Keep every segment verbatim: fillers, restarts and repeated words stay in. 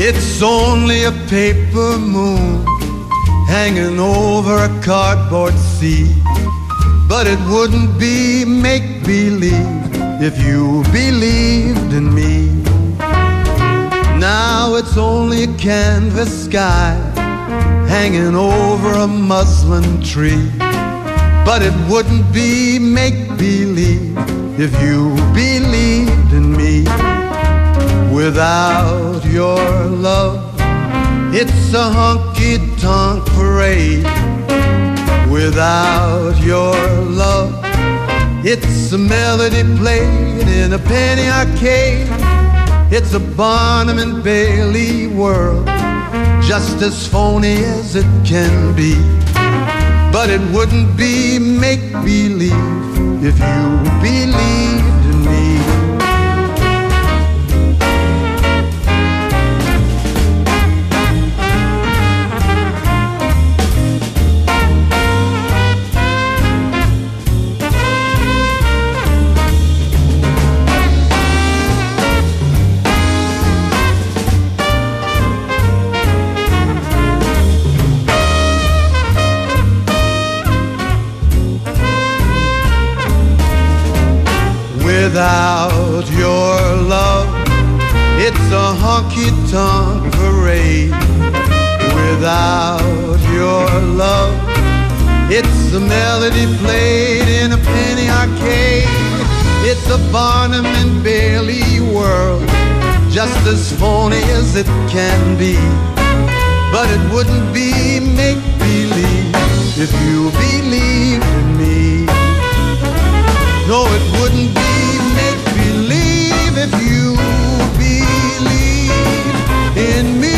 It's only a paper moon hanging over a cardboard sea, but it wouldn't be make-believe if you believed in me. Now it's only a canvas sky hanging over a muslin tree, but it wouldn't be make-believe if you believed in me. Without your love, it's a honky-tonk parade. Without your love, it's a melody played in a penny arcade. It's a Barnum and Bailey world, just as phony as it can be. But it wouldn't be make-believe if you believed in me. Without your love, it's a honky-tonk parade. Without your love, it's a melody played in a penny arcade. It's a Barnum and Bailey world, just as phony as it can be. But it wouldn't be make-believe if you believed in me. No, it wouldn't be make-believe if you believe in me.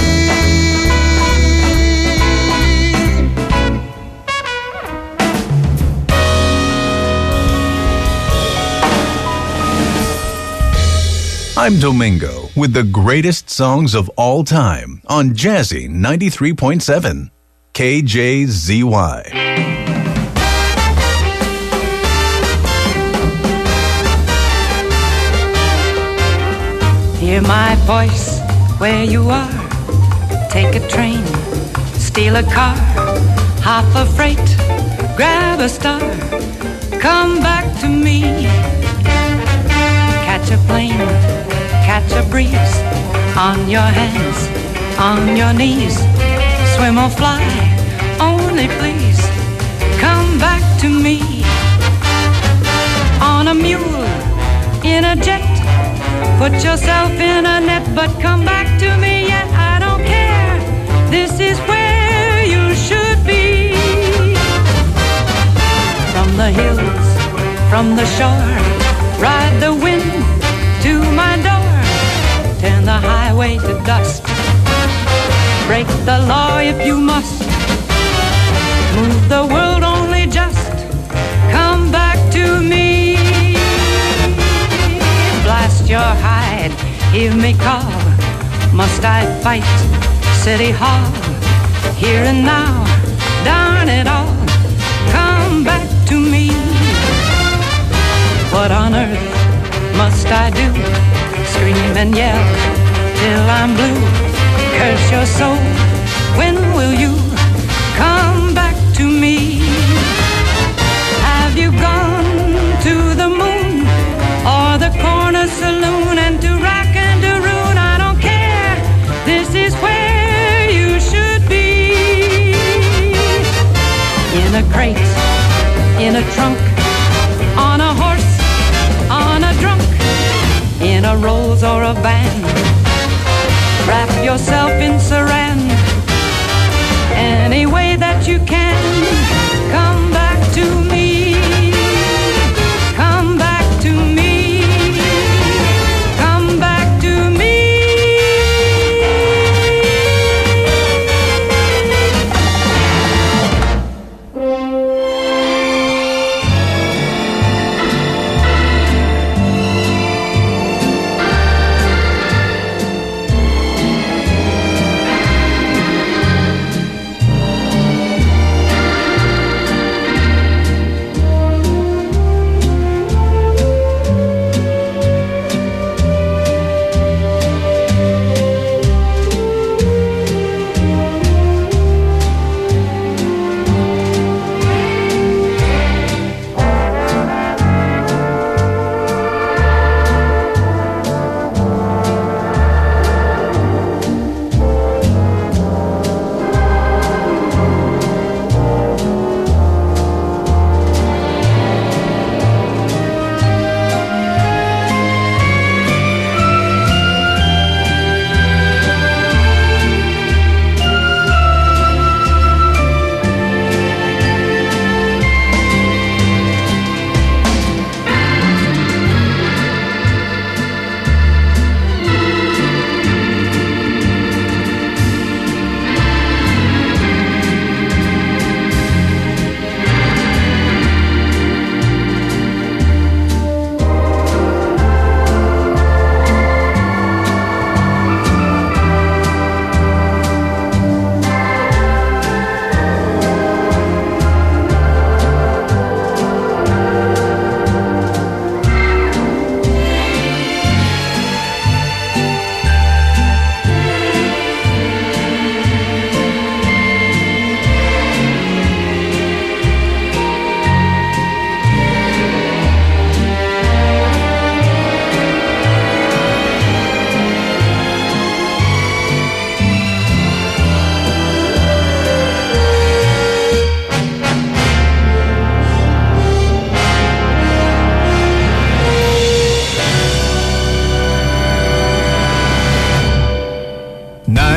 I'm Domingo with the greatest songs of all time on Jazzy ninety-three point seven K J Z Y. Hear my voice where you are. Take a train, steal a car, hop a freight, grab a star, come back to me. Catch a plane, catch a breeze, on your hands, on your knees, swim or fly, only please come back to me. On a mule, in a jet, put yourself in a net, but come back to me, yet I don't care. This is where you should be. From the hills, from the shore, ride the wind to my door. Turn the highway to dust. Break the law if you must. Move the world only just. Come back to me. Blast your hide, hear me call. Must I fight City Hall? Here and now, darn it all, come back to me. What on earth must I do? Scream and yell till I'm blue. Curse your soul, when will you come back to me? Have you gone to the moon or the corner saloon and to rock and to ruin? I don't care, this is where you should be. In a crate, in a trunk, on a horse, on a drunk, in a rose or a van. Wrap yourself in saran, any way that you can. Come back to me, come back to me, come back to me.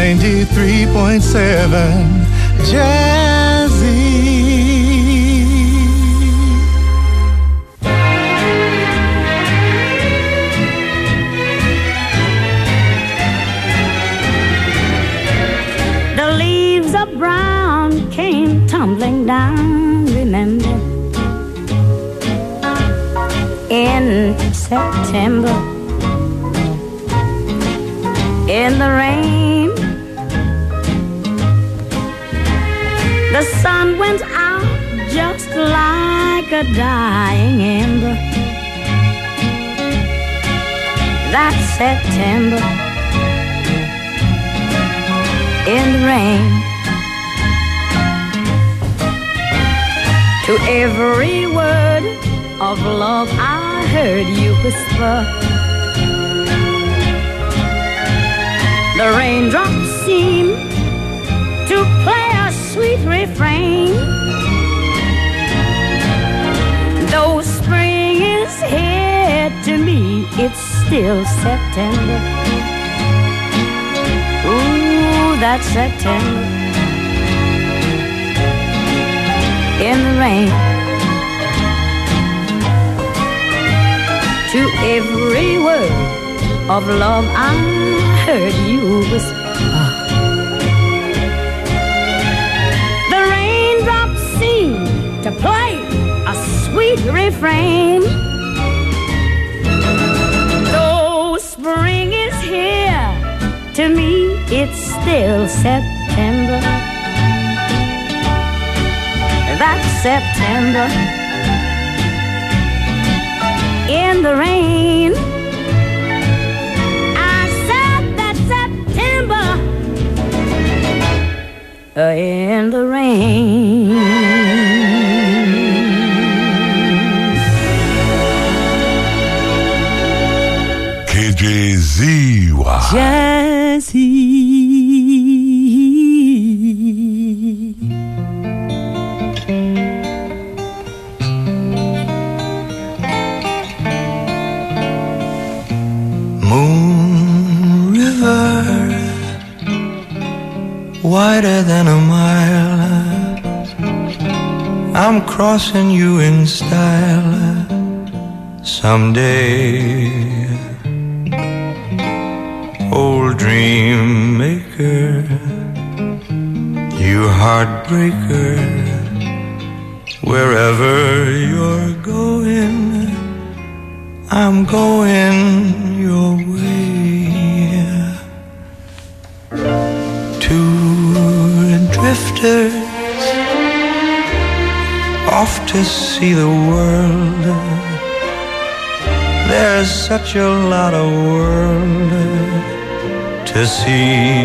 ninety-three point seven Jazzy. The leaves of brown came tumbling down, remember, in September, in the rain. The sun went out just like a dying ember. That September, in the rain. To every word of love I heard you whisper, the raindrops seem to play a sweet refrain. Though spring is here, to me it's still September. Ooh, that's September in the rain. To every word of love I heard you whisper, the raindrops seem to play a sweet refrain. Though spring is here, to me it's still September. That's September in the rain. I said that's September uh, in the rain. K J Z Y Jazzy. Wider than a mile, I'm crossing you in style someday. Old dream maker, you heartbreaker, wherever you're going, I'm going your way. Drifters off to see the world. There's such a lot of world to see.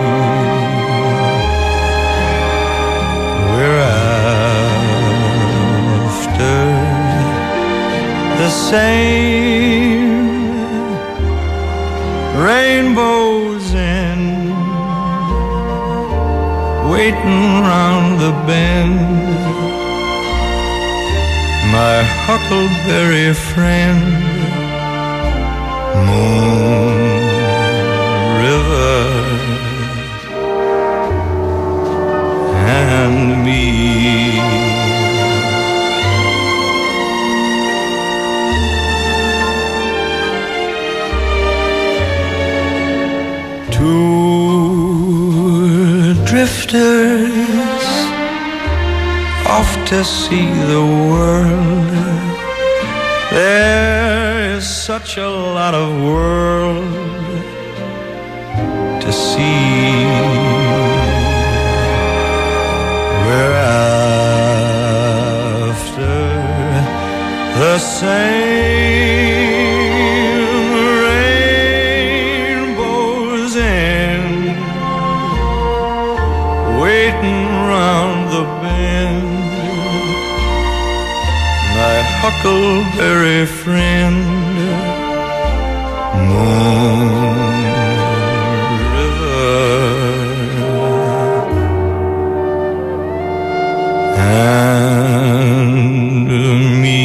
We're after the same rainbows and waiting round the bend, my huckleberry friend, Moon River, and me. Two drifters off to see the world. There is such a lot of world to see. We're after the same rainbows and waiting round the bend, my huckleberry friend, Moon River, and me.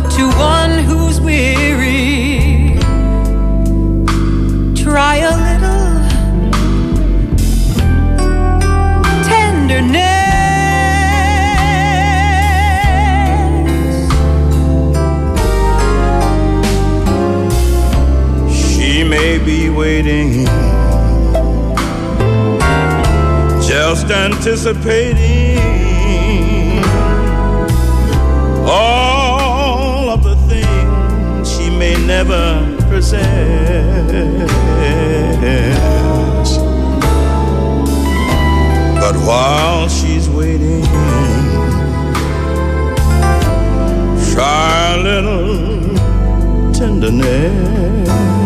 But to one who's weary, try a little tenderness. She may be waiting, just anticipating all of the things she may never possess. But while she's waiting, try a little tenderness.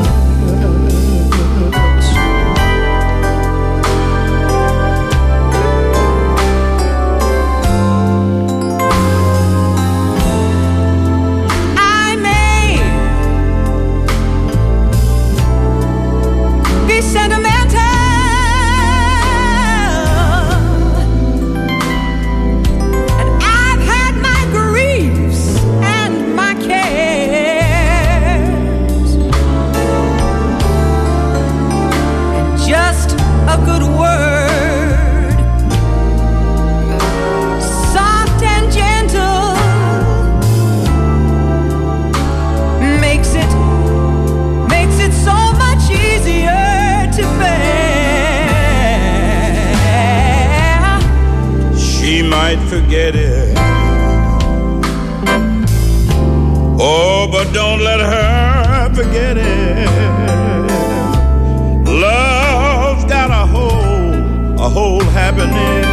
Forget it. Oh, but don't let her forget it. Love's got a whole, a whole happiness.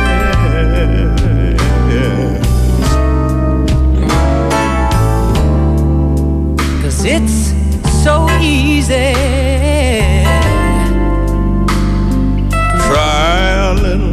'Cause it's so easy. Try a little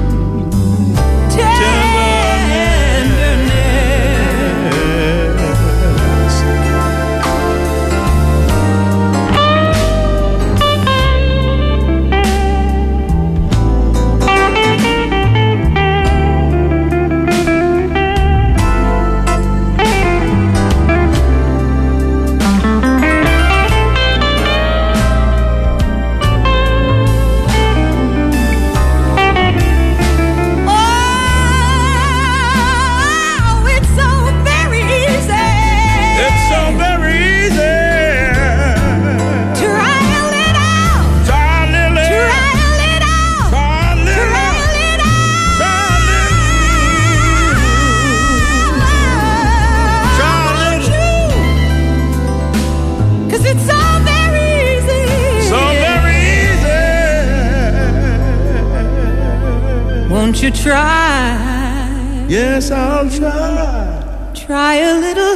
Won't you try? Yes, I'll try. Try a little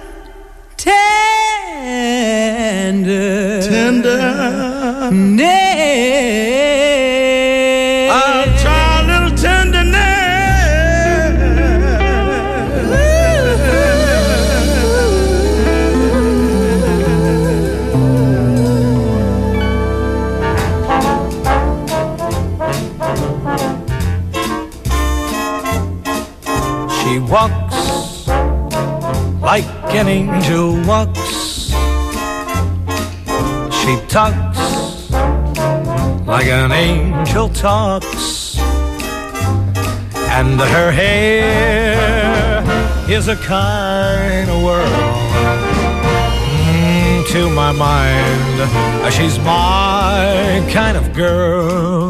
tender. Tender. I'll try a little tenderness. She walks like an angel walks. She talks like an angel talks. And her hair is a kind of world. Mm, to my mind, she's my kind of girl.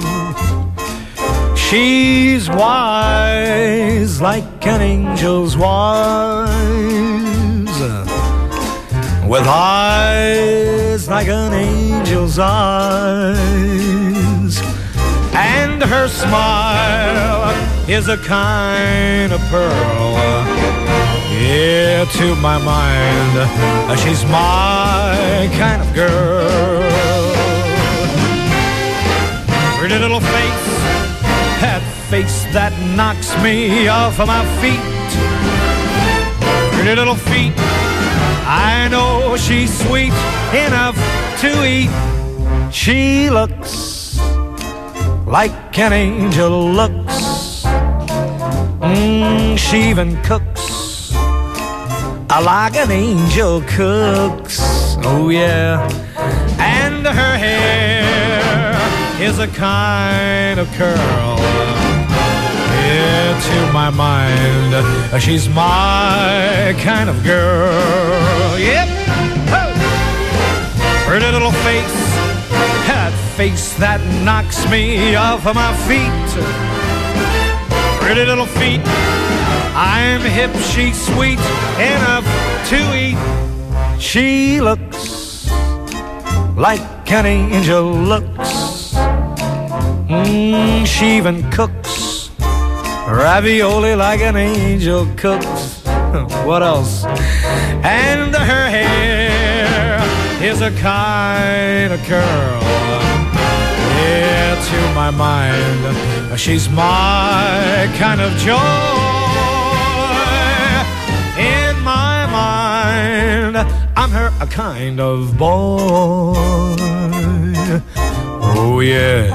She's wise like an angel's wise, with eyes like an angel's eyes. And her smile is a kind of pearl. Yeah, to my mind, she's my kind of girl. Pretty little face, that face that knocks me off of my feet. Pretty little feet, I know she's sweet enough to eat. She looks like an angel looks. Mm, she even cooks like an angel cooks. Oh yeah. And her hair is a kind of curl. Yeah, to my mind, she's my kind of girl. Yep. Oh. Pretty little face, that face that knocks me off of my feet. Pretty little feet, I'm hip, she's sweet enough to eat. She looks like an angel looks. Mm, she even cooks ravioli like an angel cooks. What else? And her hair is a kind of curl. Yeah, to my mind, she's my kind of joy. In my mind, I'm her a kind of boy. Oh yeah.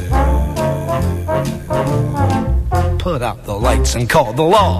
Put out the lights and call the law.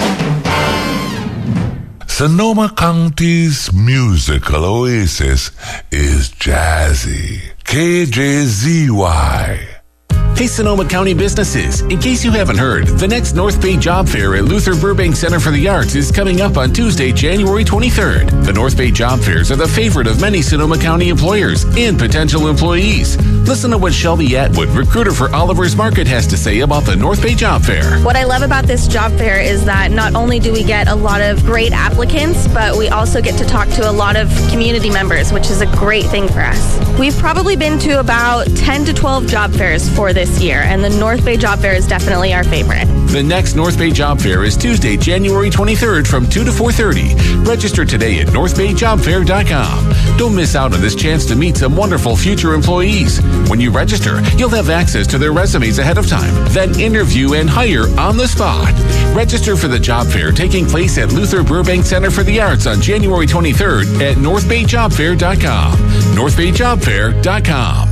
Sonoma County's musical oasis is Jazzy. K J Z Y. Hey Sonoma County businesses, in case you haven't heard, the next North Bay Job Fair at Luther Burbank Center for the Arts is coming up on Tuesday, January twenty-third. The North Bay Job Fairs are the favorite of many Sonoma County employers and potential employees. Listen to what Shelby Atwood, recruiter for Oliver's Market, has to say about the North Bay Job Fair. What I love about this job fair is that not only do we get a lot of great applicants, but we also get to talk to a lot of community members, which is a great thing for us. We've probably been to about ten to twelve job fairs for this year, and the North Bay Job Fair is definitely our favorite. The next North Bay Job Fair is Tuesday, January twenty-third from two to four thirty. Register today at north bay job fair dot com. Don't miss out on this chance to meet some wonderful future employees. When you register, you'll have access to their resumes ahead of time, then interview and hire on the spot. Register for the job fair taking place at Luther Burbank Center for the Arts on January twenty-third at north bay job fair dot com. north bay job fair dot com.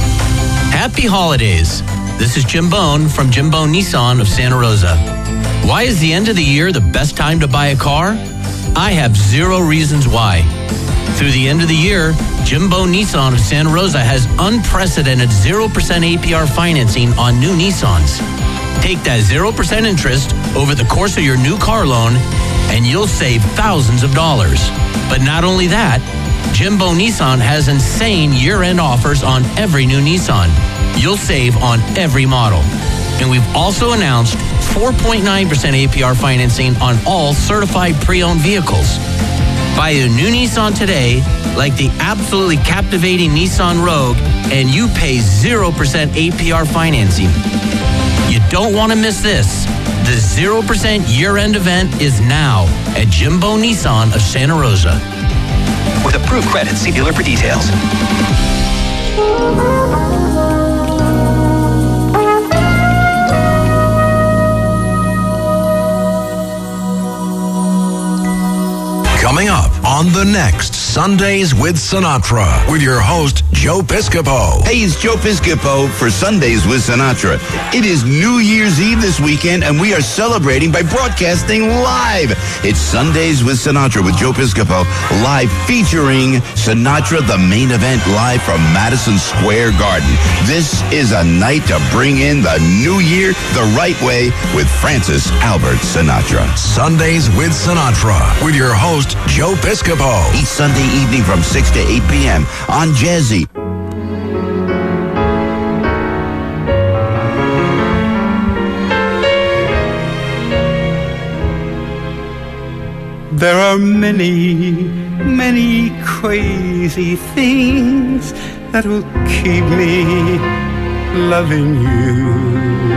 Happy holidays. This is Jim Bone from Jim Bone Nissan of Santa Rosa. Why is the end of the year the best time to buy a car? I have zero reasons why. Through the end of the year, Jim Bone Nissan of Santa Rosa has unprecedented zero percent A P R financing on new Nissans. Take that zero percent interest over the course of your new car loan and you'll save thousands of dollars. But not only that, Jim Bone Nissan has insane year-end offers on every new Nissan. You'll save on every model. And we've also announced four point nine percent A P R financing on all certified pre-owned vehicles. Buy a new Nissan today, like the absolutely captivating Nissan Rogue, and you pay zero percent A P R financing. You don't want to miss this. The zero percent year-end event is now at Jim Bone Nissan of Santa Rosa. With approved credit, see dealer for details. Coming up on the next Sundays with Sinatra with your host, Joe Piscopo. Hey, it's Joe Piscopo for Sundays with Sinatra. It is New Year's Eve this weekend, and we are celebrating by broadcasting live. It's Sundays with Sinatra with Joe Piscopo, live featuring Sinatra, the main event, live from Madison Square Garden. This is a night to bring in the new year the right way with Francis Albert Sinatra. Sundays with Sinatra with your host, Joe Piscopo. Each Sunday evening from six to eight p.m. on Jazzy. There are many, many crazy things that will keep me loving you.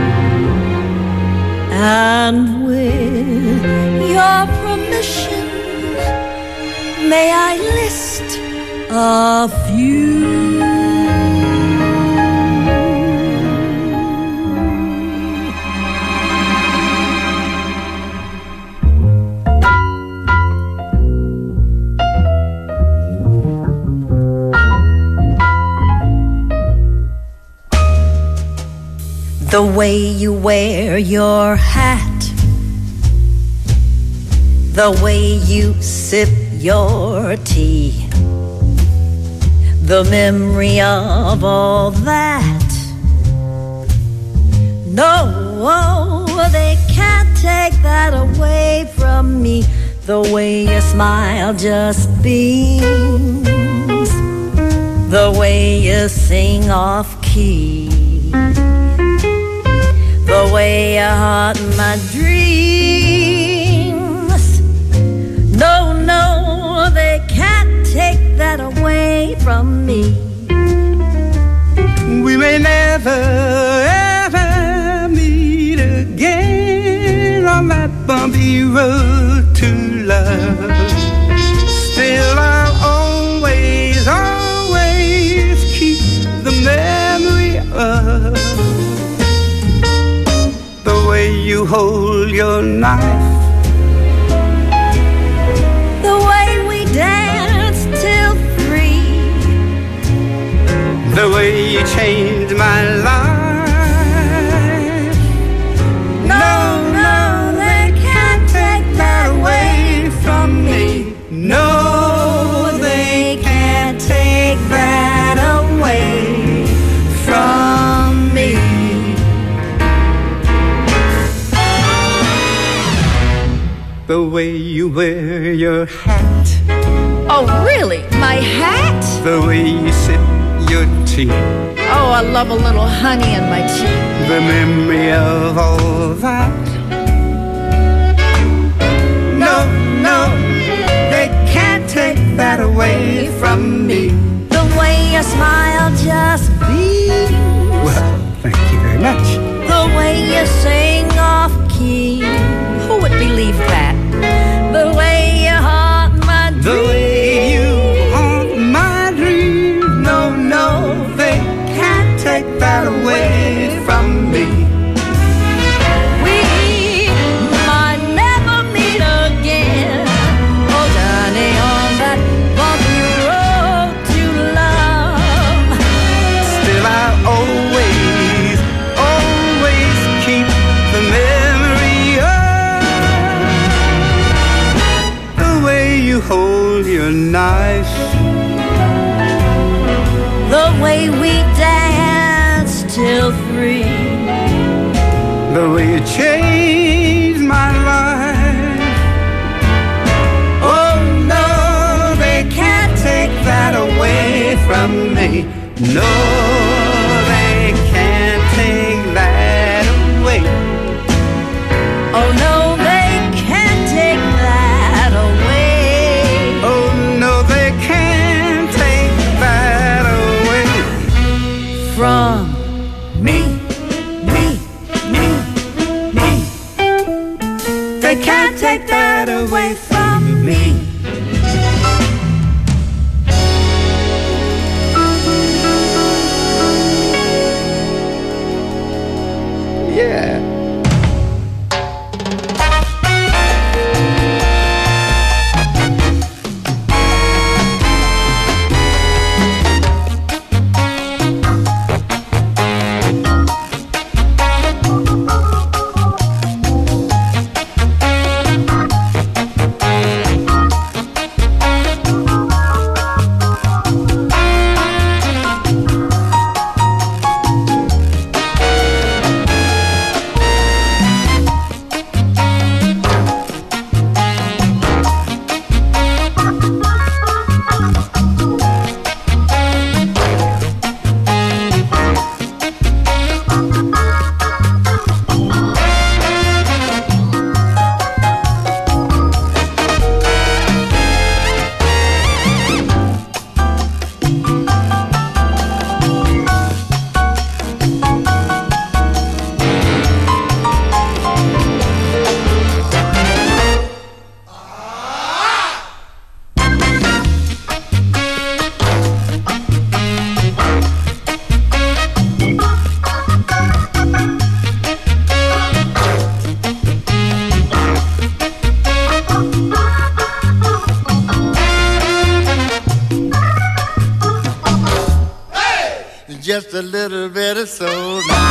And with your permission, may I list a few? The way you wear your hat, the way you sip your tea. The memory of all that. No, they can't take that away from me. The way your smile just beams, the way you sing off key, the way you haunt my dreams. No, no, they can't take that away from me. We may never, ever meet again on that bumpy road to love. Still I'll always, always keep the memory of the way you hold your knife, the way we danced till three, the way you changed my life. No, no, they can't take that away from me. No, they can't take that away from me. The way you wear your hat. Oh, really? My hat? The way you sip your tea. Oh, I love a little honey in my tea. The memory of all that. No, no, they can't take that away from me. The way your smile just beams. Well, thank you very much. The way you sing off key. Who would believe that? The way you haunt my dreams. The way you haunt my dreams. No, no, they can't take that away from me. We might never meet again. Oh, Johnny, on that bumpy road to love. Still I'll always, always keep the memory of the way you hold your knife, the way we danced till three, the way you changed my life. Oh no, they can't take that away from me. No, they can't take that away. Oh no, they can't take that away. Oh no, they can't take that away from me, me, me, me. They can't take that away from me. Yeah. Just a little bit of soul now.